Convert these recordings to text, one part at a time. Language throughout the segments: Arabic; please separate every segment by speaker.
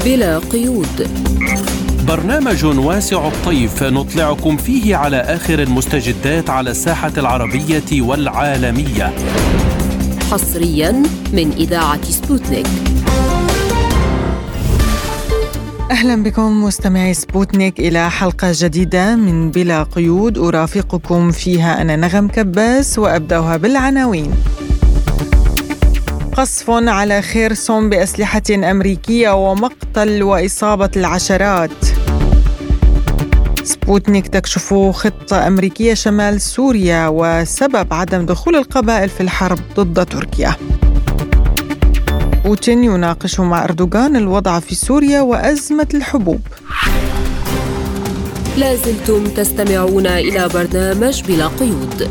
Speaker 1: بلا قيود.
Speaker 2: برنامج واسع الطيف نطلعكم فيه على آخر المستجدات على الساحة العربية والعالمية،
Speaker 1: حصرياً من إذاعة سبوتنيك.
Speaker 3: أهلا بكم مستمعي سبوتنيك إلى حلقة جديدة من بلا قيود أرافقكم فيها أنا نغم كباس، وأبدأها بالعناوين. قصف على خيرسون بأسلحة أمريكية ومقتل وإصابة العشرات. سبوتنيك تكشف خطة أمريكية شمال سوريا وسبب عدم دخول القبائل في الحرب ضد تركيا. بوتين يناقش مع أردوغان الوضع في سوريا وأزمة الحبوب.
Speaker 1: لازلتم تستمعون إلى برنامج بلا قيود.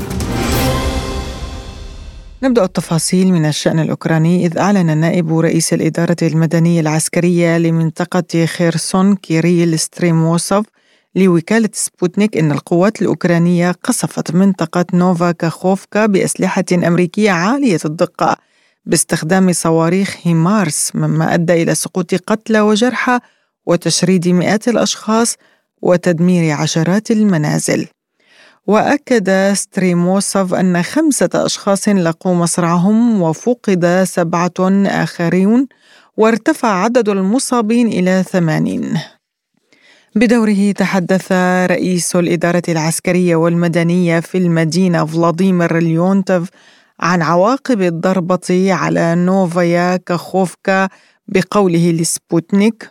Speaker 3: نبدأ التفاصيل من الشأن الأوكراني، إذ أعلن نائب رئيس الإدارة المدنية العسكرية لمنطقة خيرسون كيريل ستريموسوف لوكالة سبوتنيك أن القوات الأوكرانية قصفت منطقة نوفا كاخوفكا بأسلحة أمريكية عالية الدقة باستخدام صواريخ هيمارس، مما أدى إلى سقوط قتلى وجرحى وتشريد مئات الأشخاص وتدمير عشرات المنازل. وأكد ستريموسوف أن 5 أشخاص لقوا مصرعهم وفقد 7 آخرون، وارتفع عدد المصابين إلى 80. بدوره تحدث رئيس الإدارة العسكرية والمدنية في المدينة فلاديمير ليونتوف عن عواقب الضربة على نوفايا كاخوفكا بقوله لسبوتنيك: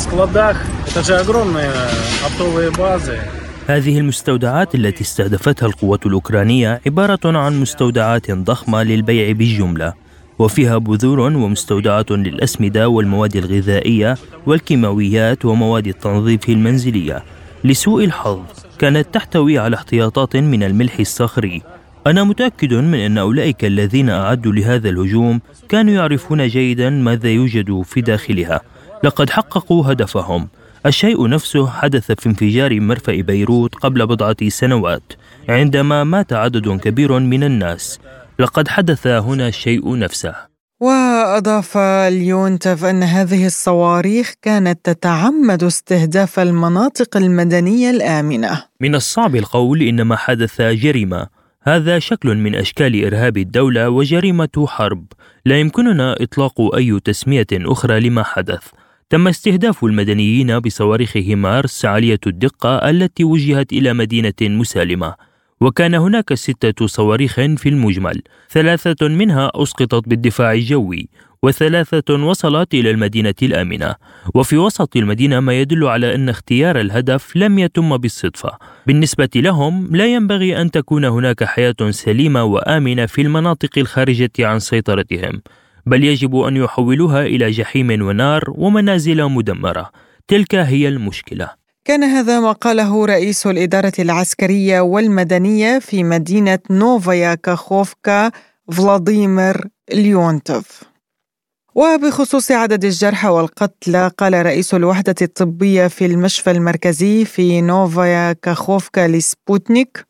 Speaker 4: هذه المستودعات التي استهدفتها القوات الأوكرانية عبارة عن مستودعات ضخمة للبيع بالجملة، وفيها بذور ومستودعات للأسمدة والمواد الغذائية والكيماويات ومواد التنظيف المنزلية. لسوء الحظ كانت تحتوي على احتياطات من الملح الصخري. أنا متأكد من أن أولئك الذين أعدوا لهذا الهجوم كانوا يعرفون جيدا ماذا يوجد في داخلها. لقد حققوا هدفهم. الشيء نفسه حدث في انفجار مرفأ بيروت قبل بضعة سنوات عندما مات عدد كبير من الناس. لقد حدث هنا الشيء نفسه.
Speaker 3: وأضاف ليونتوف أن هذه الصواريخ كانت تتعمد استهداف المناطق المدنية الآمنة.
Speaker 4: من الصعب القول إن ما حدث جريمة. هذا شكل من أشكال إرهاب الدولة وجريمة حرب. لا يمكننا إطلاق أي تسمية أخرى لما حدث. تم استهداف المدنيين بصواريخ هيمارس عالية الدقة التي وجهت إلى مدينة مسالمة، وكان هناك 6 صواريخ في المجمل، 3 منها أسقطت بالدفاع الجوي و3 وصلت إلى المدينة الآمنة. وفي وسط المدينة ما يدل على أن اختيار الهدف لم يتم بالصدفة. بالنسبة لهم لا ينبغي أن تكون هناك حياة سليمة وآمنة في المناطق الخارجة عن سيطرتهم، بل يجب أن يحولوها إلى جحيم ونار ومنازل مدمرة. تلك هي المشكلة.
Speaker 3: كان هذا ما قاله رئيس الإدارة العسكرية والمدنية في مدينة نوفايا كاخوفكا فلاديمير ليونتوف. وبخصوص عدد الجرحى والقتلى، قال رئيس الوحدة الطبية في المشفى المركزي في نوفايا كاخوفكا لسبوتنيك: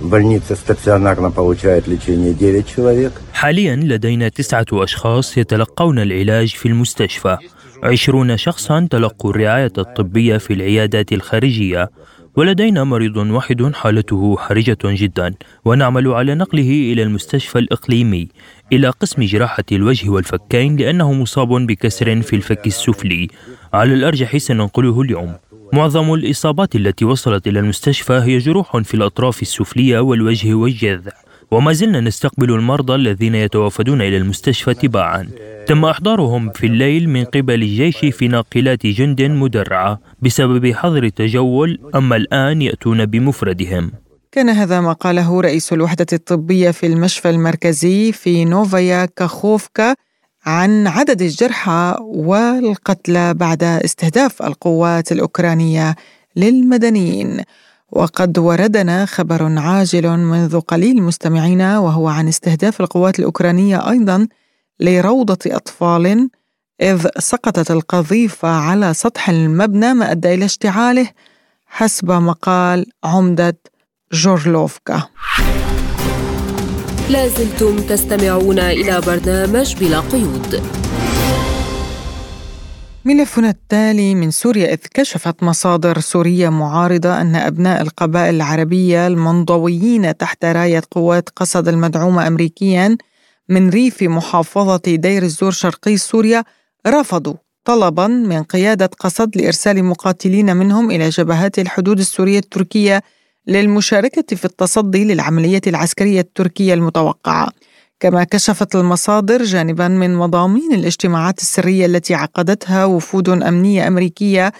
Speaker 4: حاليا لدينا 9 أشخاص يتلقون العلاج في المستشفى. 20 شخصا تلقوا الرعاية الطبية في العيادات الخارجية، ولدينا مريض واحد حالته حرجة جدا، ونعمل على نقله إلى المستشفى الإقليمي إلى قسم جراحة الوجه والفكين لأنه مصاب بكسر في الفك السفلي. على الأرجح سننقله اليوم. معظم الإصابات التي وصلت إلى المستشفى هي جروح في الأطراف السفلية والوجه والجذع، وما زلنا نستقبل المرضى الذين يتوافدون إلى المستشفى تباعا. تم إحضارهم في الليل من قبل الجيش في ناقلات جند مدرعة بسبب حظر التجول، أما الآن يأتون بمفردهم.
Speaker 3: كان هذا ما قاله رئيس الوحدة الطبية في المشفى المركزي في نوفايا كاخوفكا عن عدد الجرحى والقتلى بعد استهداف القوات الأوكرانية للمدنيين. وقد وردنا خبر عاجل منذ قليل مستمعينا، وهو عن استهداف القوات الأوكرانية أيضا لروضة أطفال، إذ سقطت القذيفة على سطح المبنى ما أدى إلى اشتعاله حسب مقال عمدة جورلوفكا.
Speaker 1: لازلتم تستمعون إلى برنامج بلا قيود.
Speaker 3: ملفنا التالي من سوريا، إذ كشفت مصادر سورية معارضة أن أبناء القبائل العربية المنضويين تحت راية قوات قسد المدعومة أمريكيا من ريف محافظة دير الزور شرقي سوريا رفضوا طلبا من قيادة قسد لإرسال مقاتلين منهم إلى جبهات الحدود السورية التركية للمشاركة في التصدي للعملية العسكرية التركية المتوقعة. كما كشفت المصادر جانبا من مضامين الاجتماعات السرية التي عقدتها وفود أمنية أمريكية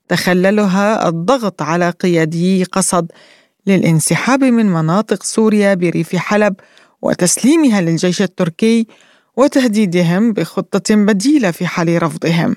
Speaker 3: تخللها الضغط على قيادي قسد للانسحاب من مناطق سوريا بريف حلب وتسليمها للجيش التركي وتهديدهم بخطة بديلة في حال رفضهم.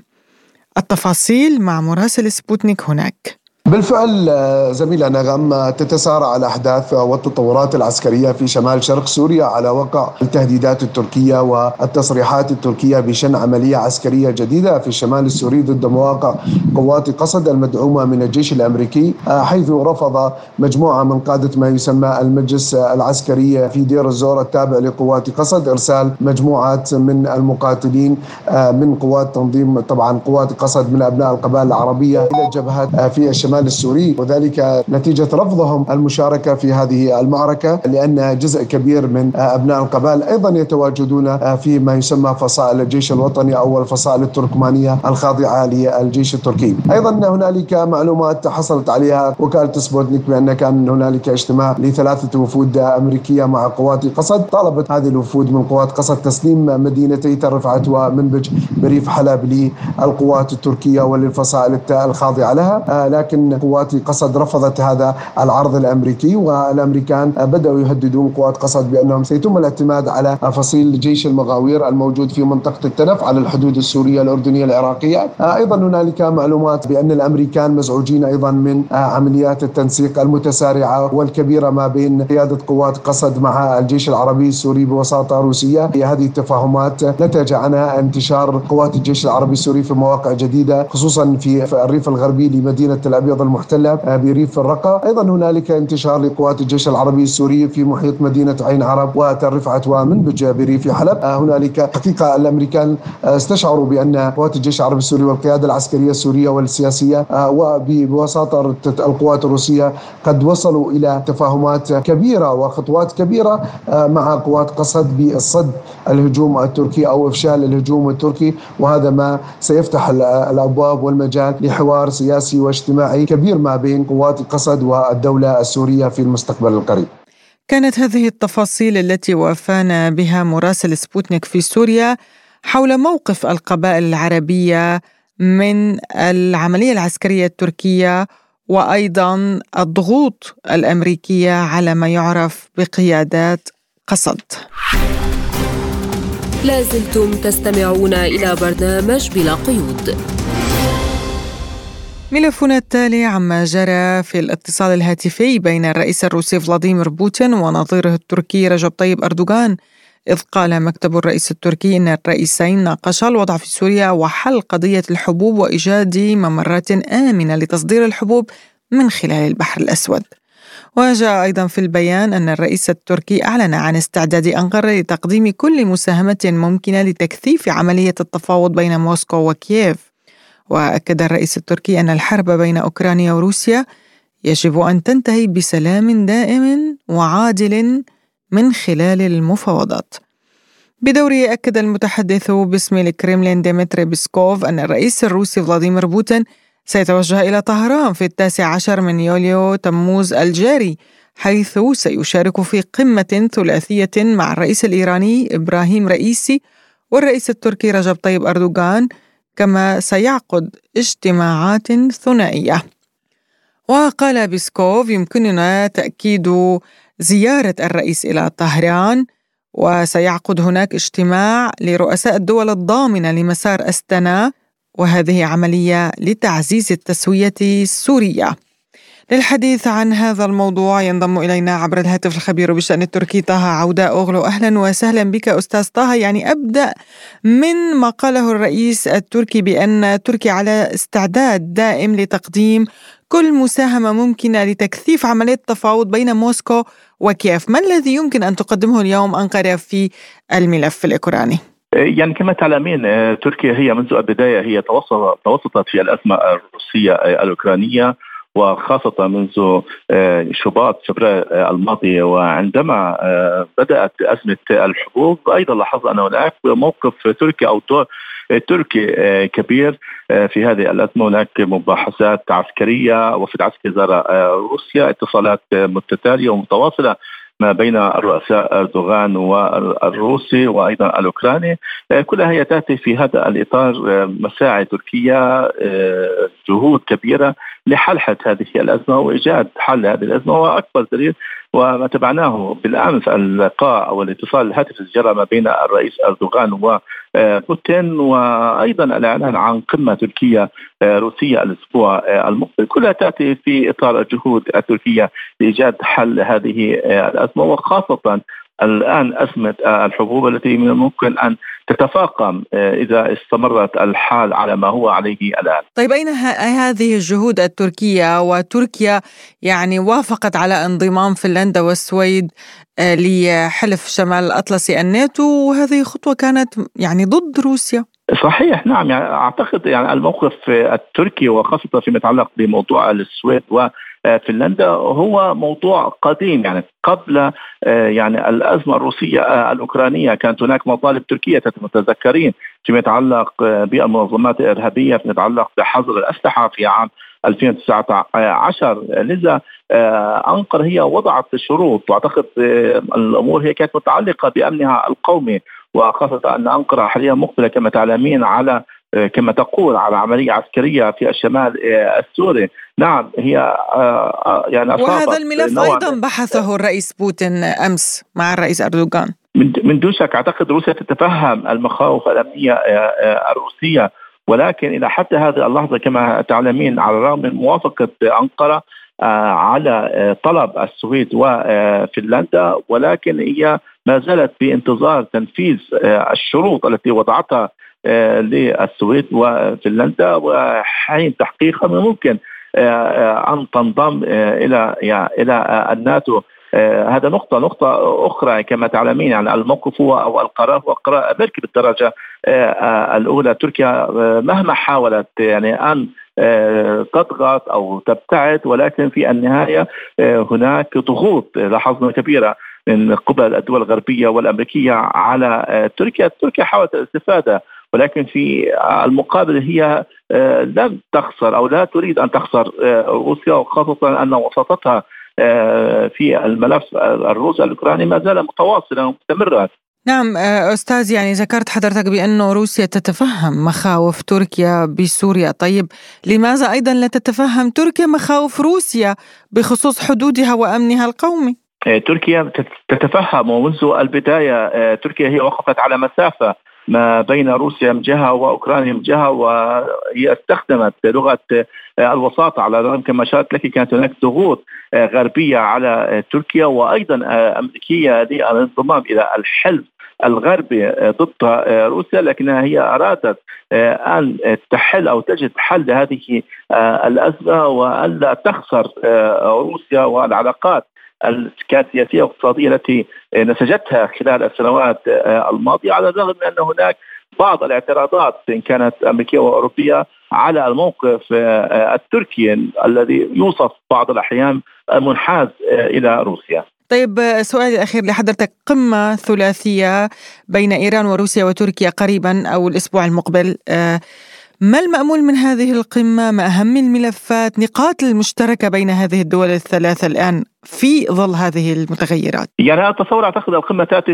Speaker 3: التفاصيل مع مراسل سبوتنيك هناك.
Speaker 5: بالفعل زميلة نغم، تتسارع الأحداث والتطورات العسكرية في شمال شرق سوريا على وقع التهديدات التركية والتصريحات التركية بشن عملية عسكرية جديدة في الشمال السوري ضد مواقع قوات قسد المدعومة من الجيش الأمريكي، حيث رفض مجموعة من قادة ما يسمى المجلس العسكري في دير الزور التابع لقوات قسد إرسال مجموعات من المقاتلين من قوات تنظيم طبعا قوات قسد من أبناء القبائل العربية إلى الجبهات في الشمال السوري، وذلك نتيجة رفضهم المشاركة في هذه المعركة، لأن جزء كبير من أبناء القبائل أيضا يتواجدون في ما يسمى فصائل الجيش الوطني أو الفصائل التركمانية الخاضعة للجيش التركي. أيضا هنالك معلومات حصلت عليها وكالة سبوتنيك بأن كان هنالك اجتماع ل3 وفود أمريكية مع قوات قسد. طالبت هذه الوفود من قوات قسد تسليم مدينتي تل رفعت ومنبج بريف حلب للقوات التركية وللفصائل الخاضعة لها، لكن قوات قسد رفضت هذا العرض الأمريكي، والأمريكان بدأوا يهددون قوات قسد بأنهم سيتم الاعتماد على فصيل جيش المغاوير الموجود في منطقة التنف على الحدود السورية الأردنية العراقية. أيضا هنالك معلومات بأن الأمريكان مزعوجين أيضا من عمليات التنسيق المتسارعة والكبيرة ما بين قيادة قوات قسد مع الجيش العربي السوري بوساطة روسية. هذه التفاهمات نتج عنها انتشار قوات الجيش العربي السوري في مواقع جديدة، خصوصا في الريف الغربي لمدينة الأبيض المحتلة بريف الرقة. أيضا هنالك انتشار لقوات الجيش العربي السوري في محيط مدينة عين عرب وتل رفعت ومنبج بريف حلب. هنالك حقيقة الأمريكان استشعروا بأن قوات الجيش العربي السوري والقيادة العسكرية السورية والسياسية وبوساطة القوات الروسية قد وصلوا إلى تفاهمات كبيرة وخطوات كبيرة مع قوات قسد بالصد الهجوم التركي أو إفشال الهجوم التركي، وهذا ما سيفتح الأبواب والمجال لحوار سياسي واجتماعي كبير ما بين قوات قسد والدولة السورية في المستقبل القريب.
Speaker 3: كانت هذه التفاصيل التي وافانا بها مراسل سبوتنيك في سوريا حول موقف القبائل العربية من العملية العسكرية التركية وأيضا الضغوط الأمريكية على ما يعرف بقيادات قسد.
Speaker 1: لازلتم تستمعون إلى برنامج بلا قيود.
Speaker 3: ملفنا التالي عما جرى في الاتصال الهاتفي بين الرئيس الروسي فلاديمير بوتين ونظيره التركي رجب طيب أردوغان، إذ قال مكتب الرئيس التركي أن الرئيسين ناقشا الوضع في سوريا وحل قضية الحبوب وإيجاد ممرات آمنة لتصدير الحبوب من خلال البحر الأسود. وجاء أيضا في البيان أن الرئيس التركي أعلن عن استعداد أنقرة لتقديم كل مساهمة ممكنة لتكثيف عملية التفاوض بين موسكو وكييف. وأكد الرئيس التركي أن الحرب بين أوكرانيا وروسيا يجب أن تنتهي بسلام دائم وعادل من خلال المفاوضات. بدوره أكد المتحدث باسم الكرملين ديمتري بيسكوف أن الرئيس الروسي فلاديمير بوتين سيتوجه إلى طهران في 19 من يوليو تموز الجاري، حيث سيشارك في قمة ثلاثية مع الرئيس الإيراني إبراهيم رئيسي والرئيس التركي رجب طيب أردوغان، كما سيعقد اجتماعات ثنائية. وقال بيسكوف يمكننا تأكيد زيارة الرئيس إلى طهران، وسيعقد هناك اجتماع لرؤساء الدول الضامنة لمسار أستانا، وهذه عملية لتعزيز التسوية السورية. للحديث عن هذا الموضوع ينضم إلينا عبر الهاتف الخبير بالشأن التركي طه عودة أوغلو. أهلا وسهلا بك أستاذ طه. يعني أبدأ من ما قاله الرئيس التركي بأن تركيا على استعداد دائم لتقديم كل مساهمة ممكنة لتكثيف عملية التفاوض بين موسكو وكييف. ما الذي يمكن أن تقدمه اليوم أنقرة في الملف الأوكراني؟
Speaker 6: يعني كما تعلمين تركيا هي منذ البداية هي توسطت في الأزمة الروسية الأوكرانية، وخاصة منذ شباط فبراير الماضي، وعندما بدأت أزمة الحبوب أيضا لاحظنا أن هناك موقف تركي أو دور تركي كبير في هذه الأزمة. هناك مباحثات عسكرية، وفد عسكري زار روسيا، اتصالات متتالية ومتواصلة ما بين الرؤساء أردوغان والروسي وأيضا الأوكراني، كلها هي تأتي في هذا الإطار مساعي تركيا جهود كبيرة لحل هذه الأزمة وإيجاد حل هذه الأزمة. وأكبر دليل وما تبعناه بالأمس اللقاء أو الاتصال الهاتفي الجرى ما بين الرئيس أردوغان وبوتين، وأيضا الإعلان عن قمة تركية روسية الأسبوع المقبل، كلها تأتي في إطار الجهود التركية لإيجاد حل هذه الأزمة، وخاصة الآن أزمة الحبوب التي من الممكن أن تتفاقم إذا استمرت الحال على ما هو عليه الآن.
Speaker 3: طيب أين هذه الجهود التركية؟ وتركيا يعني وافقت على انضمام فنلندا والسويد لحلف شمال الأطلسي الناتو، وهذه خطوة كانت يعني ضد روسيا.
Speaker 6: صحيح، نعم. يعني أعتقد يعني الموقف التركي وخاصة فيما يتعلق بموضوع السويد وفنلندا هو موضوع قديم. يعني قبل يعني الأزمة الروسية الأوكرانية كانت هناك مطالب تركية تتذكرين فيما يتعلق بالمنظمات الإرهابية، فيما يتعلق بحظر الأسلحة في عام 2019. لذا أنقرة هي وضعت شروط، وأعتقد الأمور هي كانت متعلقة بأمنها القومي، وخاصة أن أنقرة حاليا مقبلة كما تعلمين على كما تقول على عملية عسكرية في الشمال السوري. نعم، هي يعني
Speaker 3: وهذا الملف أيضا بحثه الرئيس بوتين أمس مع الرئيس أردوغان.
Speaker 6: من دون شك أعتقد روسيا تتفهم المخاوف الأمنية الروسية، ولكن إلى حتى هذه اللحظة كما تعلمين على الرغم من موافقة أنقرة على طلب السويد وفنلندا، ولكن هي ما زالت بانتظار تنفيذ الشروط التي وضعتها للسويد وفنلندا، وحين تحقيقها ممكن أن تنضم إلى الناتو. هذا نقطة أخرى كما تعلمين. يعني الموقف هو أو القرار هو قرار أمريكي بالدرجة الأولى. تركيا مهما حاولت يعني أن تضغط أو تبتعد، ولكن في النهاية هناك ضغوط لاحظنا كبيرة من قبل الدول الغربية والأمريكية على تركيا. تركيا حاولت الاستفادة، ولكن في المقابل هي لم تخسر أو لا تريد أن تخسر روسيا، وخاصة أن وساطتها في الملف الروسي الأوكراني ما زال متواصلا ومستمرا.
Speaker 3: نعم أستاذ، يعني ذكرت حضرتك بأنه روسيا تتفهم مخاوف تركيا بسوريا. طيب لماذا أيضا لا تتفهم تركيا مخاوف روسيا بخصوص حدودها وأمنها القومي؟
Speaker 6: تركيا تتفهم، ومنذ البداية تركيا هي وقفت على مسافة ما بين روسيا من جهة وأوكرانيا من جهة، وهي استخدمت لغة الوساطة على الرغم كما أشرت لك كانت هناك ضغوط غربية على تركيا وأيضا أمريكية للانضمام إلى الحلف الغربي ضد روسيا، لكنها هي أرادت أن تحل أو تجد حل لهذه الأزمة وألا تخسر روسيا والعلاقات السياسية والاقتصادية التي نسجتها خلال السنوات الماضية، على الرغم من أن هناك بعض الاعتراضات إن كانت أمريكية وأوروبية على الموقف التركي الذي يوصف بعض الأحيان منحاز إلى روسيا.
Speaker 3: طيب سؤالي الأخير لحضرتك، قمة ثلاثية بين إيران وروسيا وتركيا قريبا أو الأسبوع المقبل، ما المأمول من هذه القمة؟ ما أهم الملفات، نقاط المشتركة بين هذه الدول الثلاثة الآن في ظل هذه المتغيرات؟
Speaker 6: يعني أتصور أعتقد القمة تأتي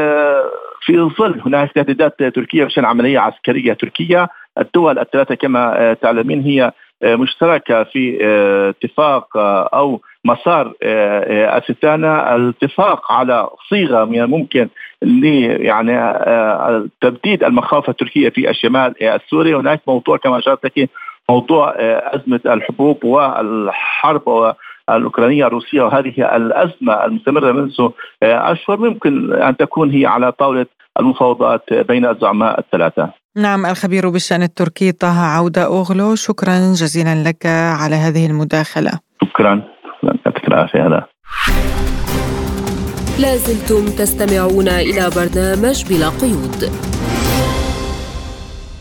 Speaker 6: في ظل هناك تهديدات تركية بشأن عملية عسكرية تركية. الدول الثلاثة كما تعلمين هي مشتركة في اتفاق أو مسار أستانا، الاتفاق على صيغة من الممكن يعني تبديد المخاوف التركية في الشمال السوري. هناك موضوع كما أشرت لك موضوع أزمة الحبوب والحرب الأوكرانية الروسية، وهذه الأزمة المستمرة منذ أشهر ممكن أن تكون هي على طاولة المفاوضات بين الزعماء الثلاثة.
Speaker 3: نعم، الخبير بالشأن التركي طه عودة أوغلو، شكرا جزيلا لك على هذه المداخلة.
Speaker 6: شكرا، يعطيك العافية.
Speaker 1: لازلتم تستمعون إلى برنامج بلا قيود.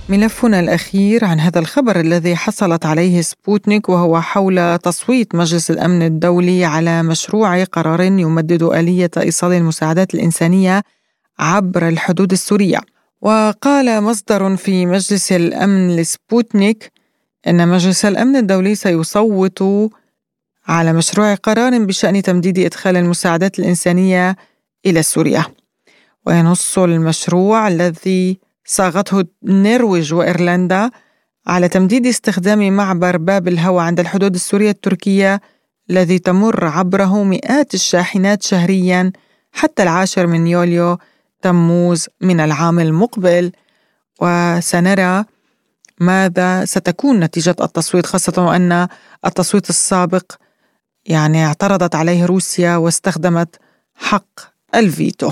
Speaker 3: ملفنا الأخير عن هذا الخبر الذي حصلت عليه سبوتنيك، وهو حول تصويت مجلس الأمن الدولي على مشروع قرار يمدد آلية إيصال المساعدات الإنسانية عبر الحدود السورية. وقال مصدر في مجلس الأمن لسبوتنيك أن مجلس الأمن الدولي سيصوت على مشروع قرار بشأن تمديد إدخال المساعدات الإنسانية إلى سوريا. وينص المشروع الذي صاغته النرويج وإيرلندا على تمديد استخدام معبر باب الهوى عند الحدود السورية التركية الذي تمر عبره مئات الشاحنات شهريا حتى 10 من يوليو تموز من العام المقبل. وسنرى ماذا ستكون نتيجة التصويت، خاصة وأن التصويت السابق اعترضت عليه روسيا واستخدمت حق الفيتو.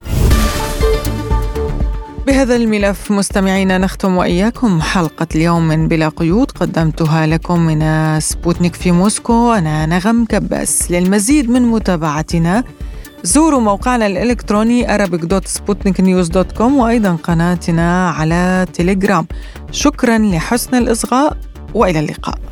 Speaker 3: بهذا الملف مستمعينا نختم وإياكم حلقة اليوم من بلا قيود، قدمتها لكم من سبوتنيك في موسكو. أنا نغم كباس. للمزيد من متابعتنا زوروا موقعنا الإلكتروني arabic.sputniknews.com وأيضا قناتنا على تيليجرام. شكرا لحسن الإصغاء وإلى اللقاء.